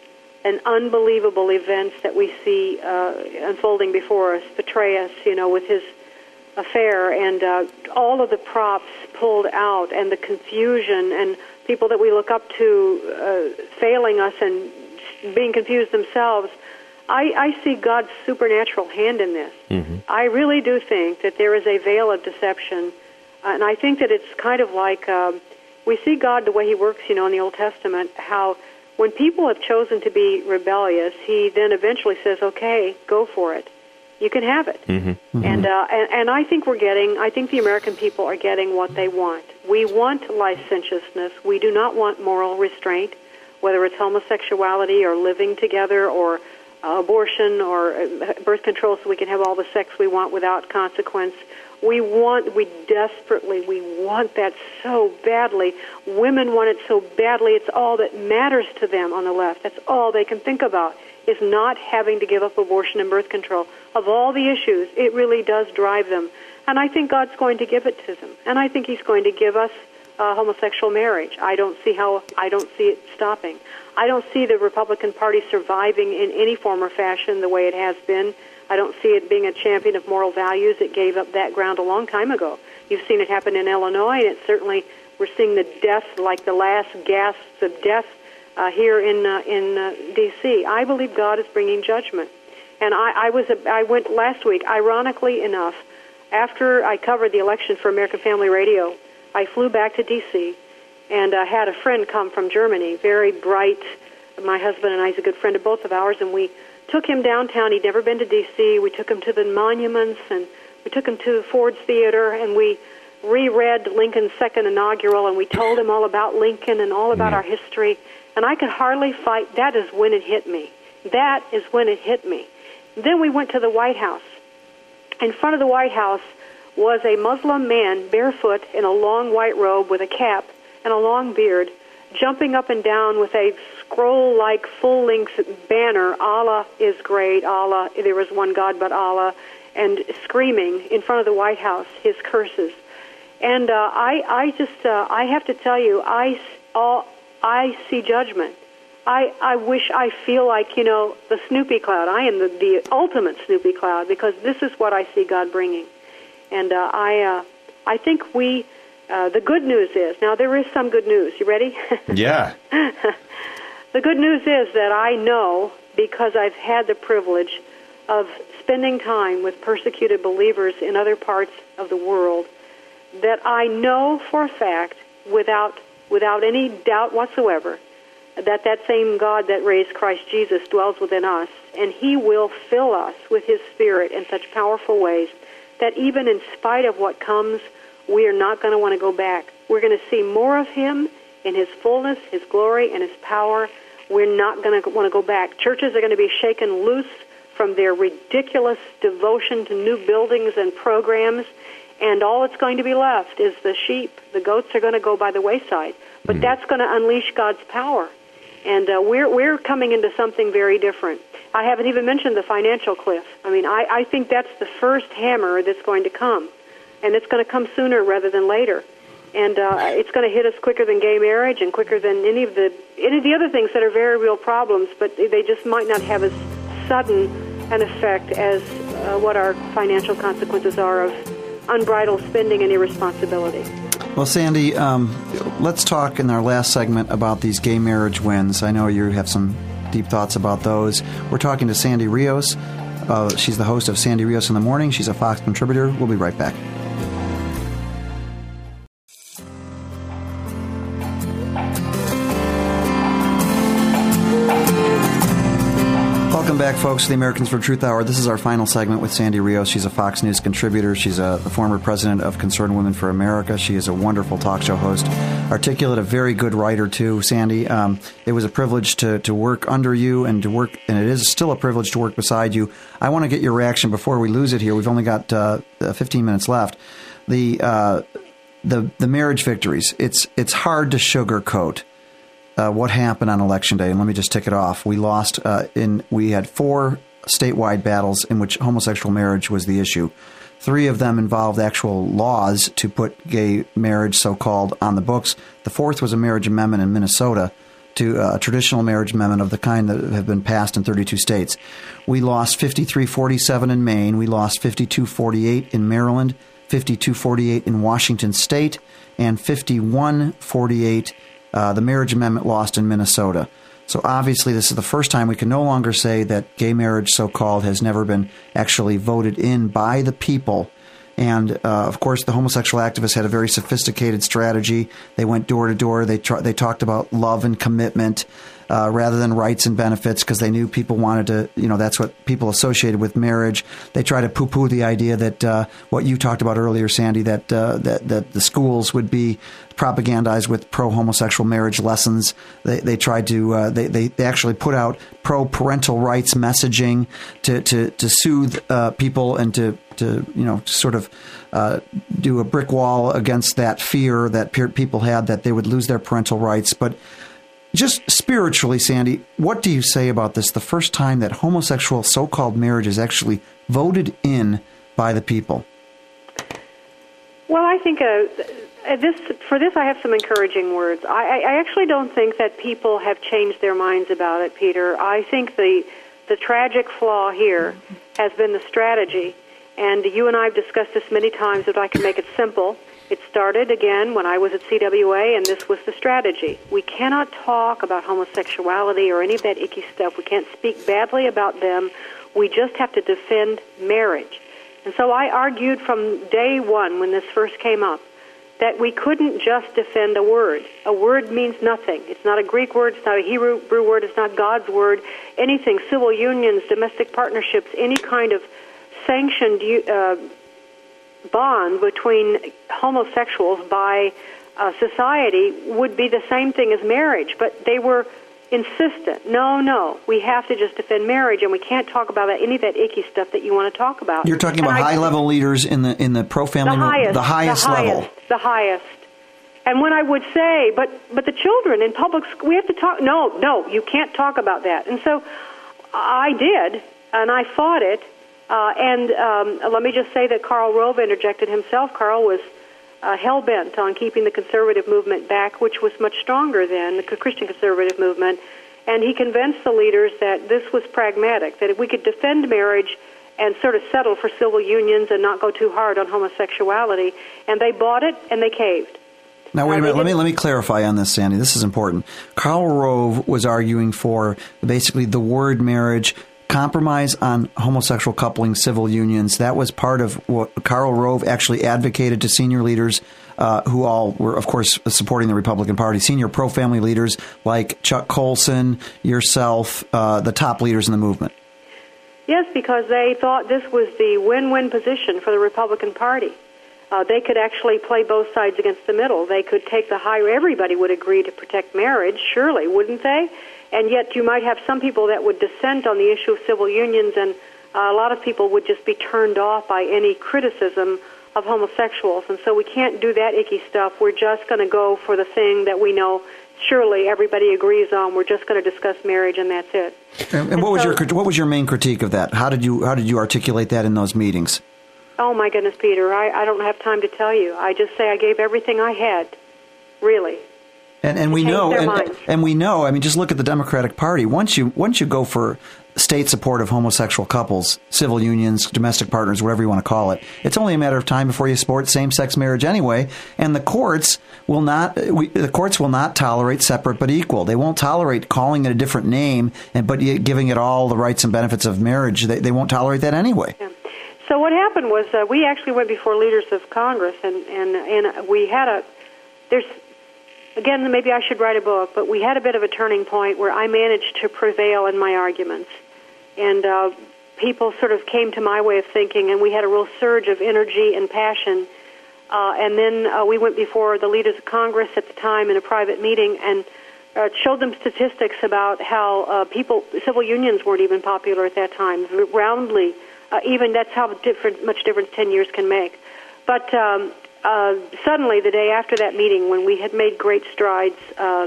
and unbelievable events that we see uh, unfolding before us betray us, you know, with his affair and uh, all of the props pulled out and the confusion and people that we look up to uh, failing us and being confused themselves. I, I see God's supernatural hand in this. Mm-hmm. I really do think that there is a veil of deception, uh, and I think that it's kind of like um, we see God the way He works, you know, in the Old Testament, how when people have chosen to be rebellious, He then eventually says, okay, go for it. You can have it. Mm-hmm. Mm-hmm. And, uh, and and I think we're getting, I think the American people are getting what they want. We want licentiousness. We do not want moral restraint, whether it's homosexuality or living together or uh, abortion or uh, birth control so we can have all the sex we want without consequence. We want, we desperately, we want that so badly. Women want it so badly. It's all that matters to them on the left. That's all they can think about, is not having to give up abortion and birth control. Of all the issues, it really does drive them. And I think God's going to give it to them. And I think He's going to give us uh, homosexual marriage. I don't see how, I don't see it stopping. I don't see the Republican Party surviving in any form or fashion the way it has been. I don't see it being a champion of moral values. It gave up that ground a long time ago. You've seen it happen in Illinois, and it certainly, we're seeing the death, like the last gasps of death uh, here in uh, in uh, D C I believe God is bringing judgment. And I, I was I went last week, ironically enough, after I covered the election for American Family Radio, I flew back to D C and uh, had a friend come from Germany, very bright. My husband and I, he's a good friend of both of ours, and we took him downtown. He'd never been to D C We took him to the monuments, and We took him to Ford's Theater, and we reread Lincoln's second inaugural, and we told him all about Lincoln and all about mm. our history. And I could hardly fight. That is when it hit me. That is when it hit me. Then we went to the White House. In front of the White House was a Muslim man, barefoot, in a long white robe with a cap and a long beard, jumping up and down with a scroll-like full-length banner, Allah is great, Allah, there is one God but Allah, and screaming in front of the White House his curses. And uh, I, I just, uh, I have to tell you, I, all, I see judgment. I, I wish I feel like, you know, the Snoopy cloud. I am the, the ultimate Snoopy cloud, because this is what I see God bringing. And uh, I, uh, I think we, uh, the good news is, now there is some good news. You ready? Yeah. The good news is that I know, because I've had the privilege of spending time with persecuted believers in other parts of the world, that I know for a fact, without without any doubt whatsoever, that that same God that raised Christ Jesus dwells within us, and He will fill us with His Spirit in such powerful ways that even in spite of what comes, we are not going to want to go back. We're going to see more of Him in His fullness, His glory, and His power. We're not going to want to go back. Churches are going to be shaken loose from their ridiculous devotion to new buildings and programs, and all that's going to be left is the sheep. The goats are going to go by the wayside. But mm. that's going to unleash God's power. And uh, we're we're coming into something very different. I haven't even mentioned the financial cliff. I mean, I, I think that's the first hammer that's going to come. And it's going to come sooner rather than later. And uh, it's going to hit us quicker than gay marriage and quicker than any of the any of the other things that are very real problems, but they just might not have as sudden an effect as uh, what our financial consequences are of unbridled spending and irresponsibility. Well, Sandy, um, let's talk in our last segment about these gay marriage wins. I know you have some deep thoughts about those. We're talking to Sandy Rios. Uh, she's the host of Sandy Rios in the Morning. She's a Fox contributor. We'll be right back. Welcome back, folks, to the Americans for Truth Hour. This is our final segment with Sandy Rios. She's a Fox News contributor. She's a, the former president of Concerned Women for America. She is a wonderful talk show host, articulate, a very good writer, too. Sandy, um, it was a privilege to, to work under you and to work, and it is still a privilege to work beside you. I want to get your reaction before we lose it here. We've only got uh, fifteen minutes left. The uh, the the marriage victories. It's it's hard to sugarcoat Uh, what happened on Election Day, and let me just tick it off. We lost uh, in we had four statewide battles in which homosexual marriage was the issue. Three of them involved actual laws to put gay marriage, so-called, on the books. The fourth was a marriage amendment in Minnesota, to uh, a traditional marriage amendment of the kind that have been passed in thirty-two states. We lost fifty-three forty-seven in Maine. We lost fifty-two forty-eight in Maryland, fifty-two forty-eight in Washington State, and fifty-one forty-eight Uh, the marriage amendment lost in Minnesota. So obviously this is the first time we can no longer say that gay marriage, so-called, has never been actually voted in by the people. And, uh, of course, the homosexual activists had a very sophisticated strategy. They went door to door. They tr- they talked about love and commitment uh, rather than rights and benefits, because they knew people wanted to, you know, that's what people associated with marriage. They try to poo-poo the idea that uh, what you talked about earlier, Sandy, that, uh, that that the schools would be propagandized with pro-homosexual marriage lessons. They they tried to uh, they, they they actually put out pro-parental rights messaging to to to soothe uh, people and to to you know sort of uh, do a brick wall against that fear that pe- people had that they would lose their parental rights. But just spiritually, Sandy, what do you say about this? The first time that homosexual so-called marriage is actually voted in by the people. Well, I think uh, this for this I have some encouraging words. I, I actually don't think that people have changed their minds about it, Peter. I think the the tragic flaw here has been the strategy. And you and I have discussed this many times, but I can make it simple. It started, again, when I was at C W A, and this was the strategy. We cannot talk about homosexuality or any of that icky stuff. We can't speak badly about them. We just have to defend marriage. And so I argued from day one when this first came up that we couldn't just defend a word. A word means nothing. It's not a Greek word. It's not a Hebrew word. It's not God's word. Anything, civil unions, domestic partnerships, any kind of sanctioned uh, bond between homosexuals by uh, society would be the same thing as marriage, but they were insistent. No, no, we have to just defend marriage, and we can't talk about any of that icky stuff that you want to talk about. You're talking and about I, high-level leaders in the in the pro-family the highest, the highest the level. Highest, the highest. And when I would say, but but the children in public school, we have to talk. No, no, you can't talk about that. And so I did, and I fought it. Uh, and um, let me just say that Karl Rove interjected himself. Karl was uh, hell-bent on keeping the conservative movement back, which was much stronger than the Christian conservative movement. And he convinced the leaders that this was pragmatic, that if we could defend marriage and sort of settle for civil unions and not go too hard on homosexuality. And they bought it, and they caved. Now, wait a minute. Let me let me clarify on this, Sandy. This is important. Karl Rove was arguing for basically the word marriage, compromise on homosexual coupling, civil unions. That was part of what Karl Rove actually advocated to senior leaders uh, who all were, of course, supporting the Republican Party. Senior pro-family leaders like Chuck Colson, yourself, uh, the top leaders in the movement. Yes, because they thought this was the win-win position for the Republican Party. Uh, they could actually play both sides against the middle. They could take the higher. Everybody would agree to protect marriage, surely, wouldn't they? And yet you might have some people that would dissent on the issue of civil unions, and uh, a lot of people would just be turned off by any criticism of homosexuals. And so we can't do that icky stuff. We're just going to go for the thing that we know surely everybody agrees on. We're just going to discuss marriage, and that's it. And, and, and what so, was your what was your main critique of that? How did you how did you articulate that in those meetings? Oh, my goodness, Peter, I, I don't have time to tell you. I just say I gave everything I had, really. And and we know, and, minds. and we know, I mean, just look at the Democratic Party. Once you once you go for state support of homosexual couples, civil unions, domestic partners, whatever you want to call it, it's only a matter of time before you support same-sex marriage anyway. And the courts will not we, the courts will not tolerate separate but equal. They won't tolerate calling it a different name and but giving it all the rights and benefits of marriage. They they won't tolerate that anyway. Yeah. So what happened was uh, we actually went before leaders of Congress, and, and, and we had a, there's, again, maybe I should write a book, but we had a bit of a turning point where I managed to prevail in my arguments. And uh, people sort of came to my way of thinking, and we had a real surge of energy and passion. Uh, and then uh, we went before the leaders of Congress at the time in a private meeting and uh, showed them statistics about how uh, people, civil unions weren't even popular at that time, roundly. Uh, even that's how different, much difference ten years can make. But um, uh, suddenly, the day after that meeting, when we had made great strides, uh,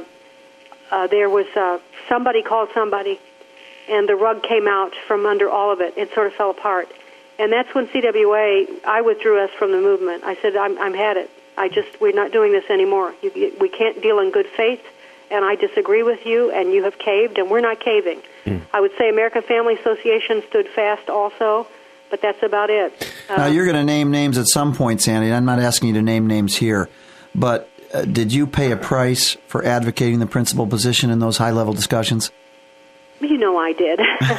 uh, there was uh, somebody called somebody, and the rug came out from under all of it. It sort of fell apart. And that's when C W A, I withdrew us from the movement. I said, I'm, I'm had it. I just, we're not doing this anymore. You, we can't deal in good faith, and I disagree with you, and you have caved, and we're not caving. Mm. I would say American Family Association stood fast also, but that's about it. Um, now, you're going to name names at some point, Sandy, and I'm not asking you to name names here, but uh, did you pay a price for advocating the principal position in those high-level discussions? You know I did.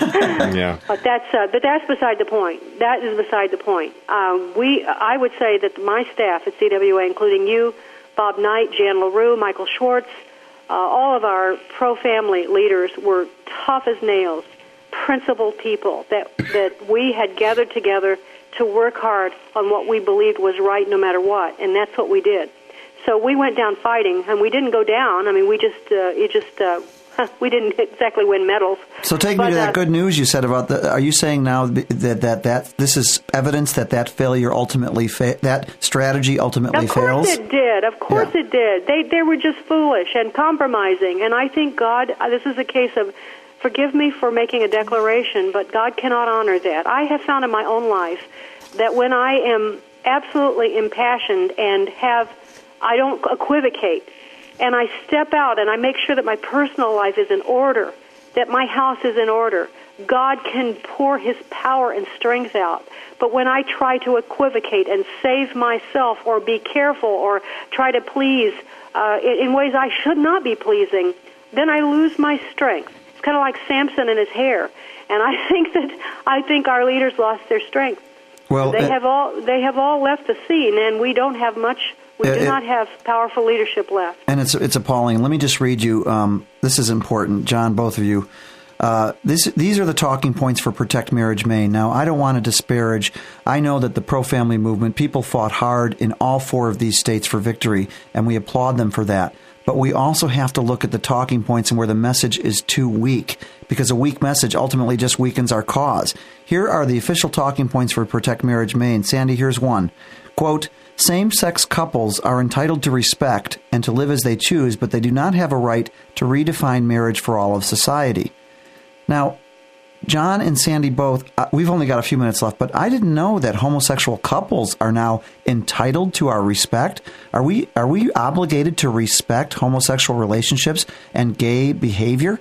Yeah. But that's uh, but that's beside the point. That is beside the point. Um, we, I would say that my staff at C W A, including you, Bob Knight, Jan LaRue, Michael Schwartz, uh, all of our pro-family leaders were tough as nails, principled people that that we had gathered together to work hard on what we believed was right no matter what, and that's what we did. So we went down fighting, and we didn't go down. I mean, we just, uh, it just, uh, we didn't exactly win medals. So take but, me to that uh, good news you said about the, are you saying now that, that, that this is evidence that that failure ultimately, fa- that strategy ultimately of course fails? It did. Of course Yeah. it did. They, they were just foolish and compromising, and I think God, uh, this is a case of, forgive me for making a declaration, but God cannot honor that. I have found in my own life that when I am absolutely impassioned and have, I don't equivocate, and I step out and I make sure that my personal life is in order, that my house is in order, God can pour His power and strength out. But when I try to equivocate and save myself or be careful or try to please uh, in, in ways I should not be pleasing, then I lose my strength. It's kind of like Samson and his hair. And I think that I think our leaders lost their strength. Well, they uh, have all they have all left the scene, and we don't have much. We uh, do uh, not have powerful leadership left. And it's it's appalling. Let me just read you. Um, this is important, John. Both of you. Uh, this, these are the talking points for Protect Marriage Maine. Now, I don't want to disparage. I know that the pro-family movement, people fought hard in all four of these states for victory, and we applaud them for that. But we also have to look at the talking points and where the message is too weak, because a weak message ultimately just weakens our cause. Here are the official talking points for Protect Marriage Maine. Sandy, here's one. Quote, same-sex couples are entitled to respect and to live as they choose, but they do not have a right to redefine marriage for all of society. Now, John and Sandy both, uh, we've only got a few minutes left, but I didn't know that homosexual couples are now entitled to our respect. Are we are we obligated to respect homosexual relationships and gay behavior?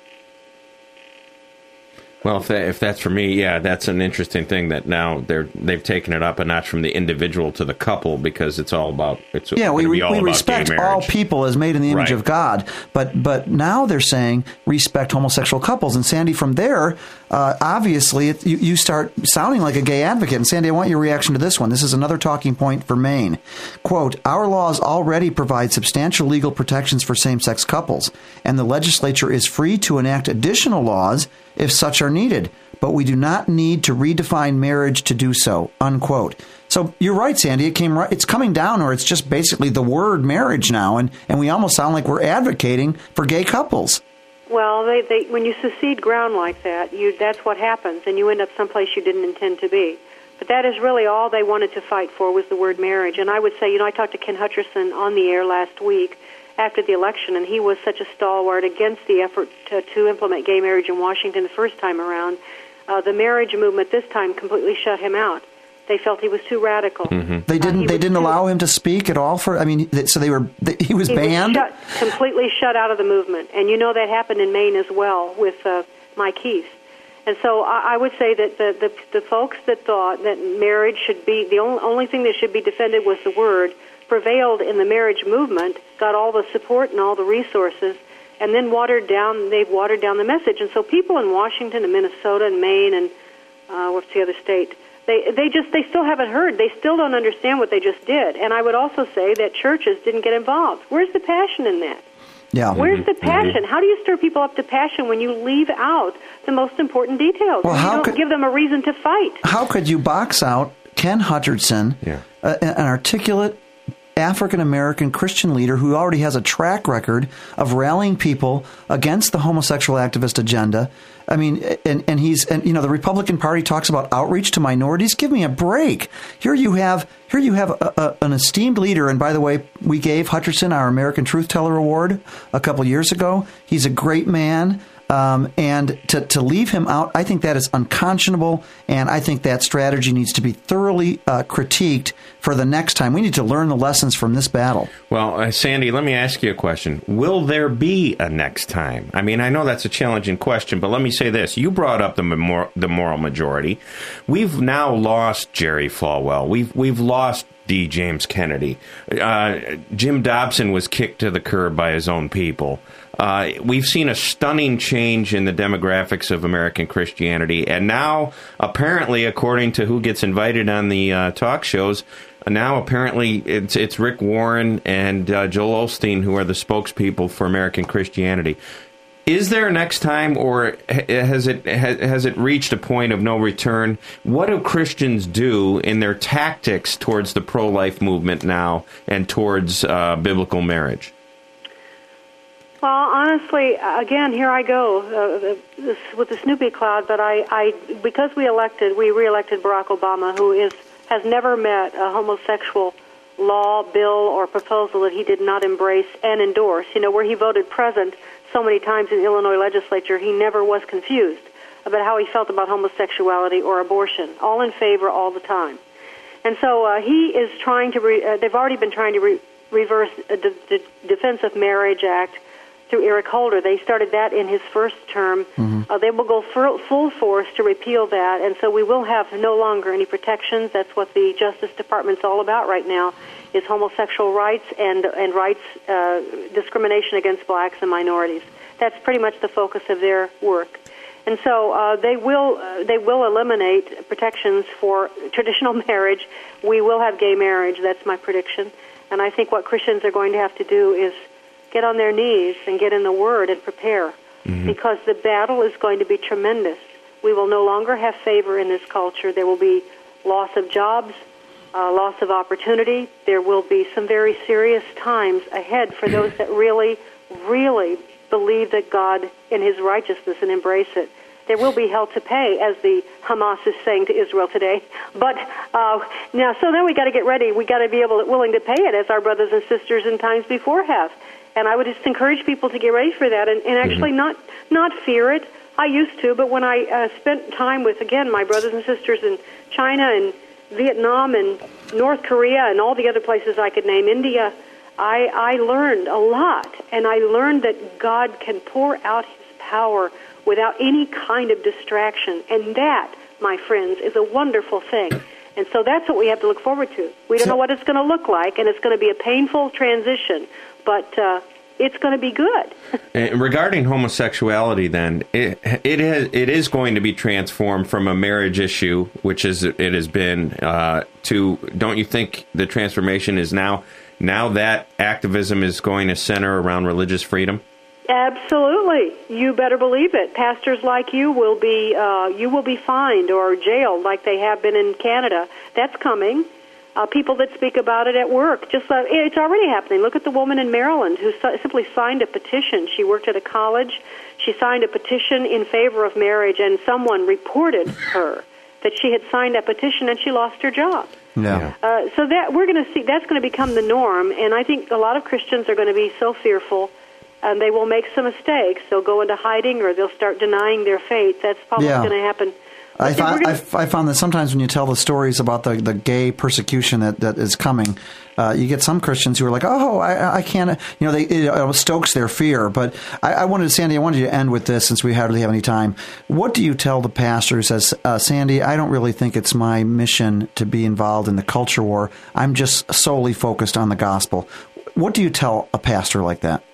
Well, if, that, if that's for me, yeah, that's an interesting thing that now they're they've taken it up a notch from the individual to the couple, because it's all about it's yeah we be all we about respect gay all marriage. people as made in the image Right. of God, but but now they're saying respect homosexual couples. And Sandy, from there, uh, obviously it, you, you start sounding like a gay advocate. And Sandy, I want your reaction to this one. This is another talking point for Maine. Quote, our laws already provide substantial legal protections for same-sex couples, and the legislature is free to enact additional laws if such are needed, but we do not need to redefine marriage to do so, unquote. So you're right, Sandy. It came right. It's coming down, or it's just basically the word marriage now, and, and we almost sound like we're advocating for gay couples. Well, they, they, when you secede ground like that, you, that's what happens, and you end up someplace you didn't intend to be. But that is really all they wanted to fight for, was the word marriage. And I would say, you know, I talked to Ken Hutcherson on the air last week after the election, and he was such a stalwart against the effort to, to implement gay marriage in Washington the first time around. Uh, the marriage movement this time completely shut him out. They felt he was too radical. Mm-hmm. They didn't. Uh, they didn't too, allow him to speak at all. For I mean, so they were. They, he was he banned. Was shut, completely shut out of the movement, and you know that happened in Maine as well with uh, Mike Heath. And so I, I would say that the, the the folks that thought that marriage should be the only only thing that should be defended was the word, prevailed in the marriage movement, got all the support and all the resources, and then watered down. They've watered down the message. And so people in Washington and Minnesota and Maine and uh, what's the other state? They they just they still haven't heard. They still don't understand what they just did. And I would also say that churches didn't get involved. Where's the passion in that? Yeah. Where's mm-hmm. the passion? Mm-hmm. How do you stir people up to passion when you leave out the most important details? Well, you how don't could, give them a reason to fight. How could you box out Ken Hutcherson, yeah. uh, an articulate African-American Christian leader who already has a track record of rallying people against the homosexual activist agenda? I mean, and, and he's, and you know, the Republican Party talks about outreach to minorities. Give me a break. Here you have, here you have a, a, an esteemed leader. And by the way, we gave Hutcherson our American Truth Teller Award a couple years ago. He's a great man. Um, and to, to leave him out, I think that is unconscionable, and I think that strategy needs to be thoroughly uh, critiqued for the next time. We need to learn the lessons from this battle. Well, uh, Sandy, let me ask you a question. Will there be a next time? I mean, I know that's a challenging question, but let me say this. You brought up the, mor- the moral majority. We've now lost Jerry Falwell. We've, we've lost D. James Kennedy. Uh, Jim Dobson was kicked to the curb by his own people. Uh, we've seen a stunning change in the demographics of American Christianity, and now, apparently, according to who gets invited on the uh, talk shows, now apparently it's it's Rick Warren and uh, Joel Osteen who are the spokespeople for American Christianity. Is there a next time, or has it has it reached a point of no return? What do Christians do in their tactics towards the pro-life movement now and towards uh, biblical marriage? Well, honestly, again, here I go uh, this, with the Snoopy cloud. But I, I, because we elected, we reelected Barack Obama, who is has never met a homosexual law, bill, or proposal that he did not embrace and endorse. You know, where he voted present so many times in the Illinois legislature, he never was confused about how he felt about homosexuality or abortion. All in favor, all the time. And so uh, he is trying to. Re- uh, they've already been trying to re- reverse the D- D- Defense of Marriage Act through Eric Holder. They started that in his first term. Mm-hmm. Uh, they will go full, full force to repeal that, and so we will have no longer any protections. That's what the Justice Department's all about right now, is homosexual rights and and rights uh, discrimination against blacks and minorities. That's pretty much the focus of their work. And so uh, they will uh, they will eliminate protections for traditional marriage. We will have gay marriage. That's my prediction. And I think what Christians are going to have to do is get on their knees and get in the Word and prepare mm-hmm. because the battle is going to be tremendous. We will no longer have favor in this culture. There will be loss of jobs, uh, loss of opportunity. There will be some very serious times ahead for those that really, really believe that God in His righteousness and embrace it. There will be hell to pay, as the Hamas is saying to Israel today. But uh, now, so then we got to get ready. We got to be able, willing to pay it, as our brothers and sisters in times before have. And I would just encourage people to get ready for that, and, and actually mm-hmm. not not fear it. I used to, but when I uh, spent time with, again, my brothers and sisters in China and Vietnam and North Korea and all the other places I could name, India, I, I learned a lot, and I learned that God can pour out His power without any kind of distraction. And that, my friends, is a wonderful thing. And so that's what we have to look forward to. We don't know what it's going to look like, and it's going to be a painful transition, but uh, it's going to be good. And regarding homosexuality, then, it it, has, it is going to be transformed from a marriage issue, which is it has been, uh, to, don't you think the transformation is now, now that activism is going to center around religious freedom? Absolutely. You better believe it. Pastors like you will be uh, you will be fined or jailed like they have been in Canada. That's coming. Uh, people that speak about it at work, just uh, it's already happening. Look at the woman in Maryland who su- simply signed a petition. She worked at a college. She signed a petition in favor of marriage, and someone reported her that she had signed that petition, and she lost her job. Yeah. Uh, so that we're going to see that's going to become the norm, and I think a lot of Christians are going to be so fearful. And they will make some mistakes. They'll go into hiding, or they'll start denying their faith. That's probably yeah. going to happen. I, found, gonna... I found that sometimes when you tell the stories about the, the gay persecution that, that is coming, uh, you get some Christians who are like, oh, I, I can't, you know, they, it stokes their fear. But I, I wanted, Sandy, I wanted you to end with this since we hardly have any time. What do you tell the pastors as, uh, Sandy, I don't really think it's my mission to be involved in the culture war. I'm just solely focused on the gospel. What do you tell a pastor like that?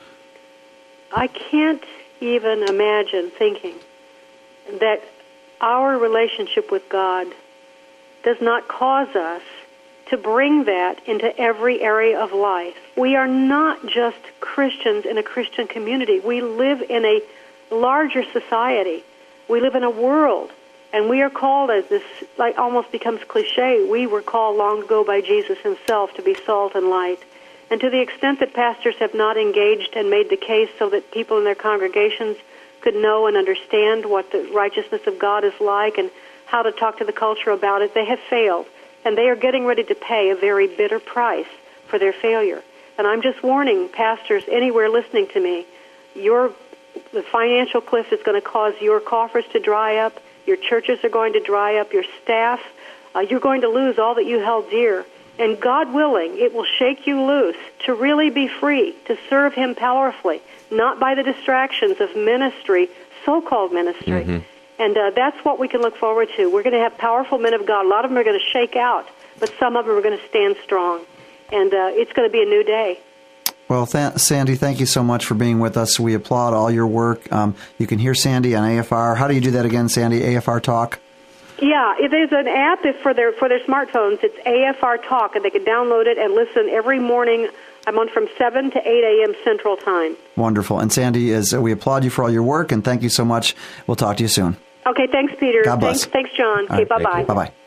I can't even imagine thinking that our relationship with God does not cause us to bring that into every area of life. We are not just Christians in a Christian community. We live in a larger society. We live in a world, and we are called, as this like almost becomes cliche, we were called long ago by Jesus Himself to be salt and light. And to the extent that pastors have not engaged and made the case so that people in their congregations could know and understand what the righteousness of God is like and how to talk to the culture about it, they have failed. And they are getting ready to pay a very bitter price for their failure. And I'm just warning pastors anywhere listening to me, your the financial cliff is going to cause your coffers to dry up, your churches are going to dry up, your staff, uh, you're going to lose all that you held dear. And God willing, it will shake you loose to really be free, to serve Him powerfully, not by the distractions of ministry, so-called ministry. Mm-hmm. And uh, that's what we can look forward to. We're going to have powerful men of God. A lot of them are going to shake out, but some of them are going to stand strong. And uh, it's going to be a new day. Well, th- Sandy, thank you so much for being with us. We applaud all your work. Um, you can hear Sandy on A F R. How do you do that again, Sandy? A F R Talk? Yeah, there's an app for their for their smartphones. It's A F R Talk, and they can download it and listen every morning. I'm on from seven to eight a.m. Central Time. Wonderful. And Sandy, is we applaud you for all your work, and thank you so much. We'll talk to you soon. Okay, thanks, Peter. God bless. Thanks, thanks John. Okay, right, bye-bye. Bye-bye.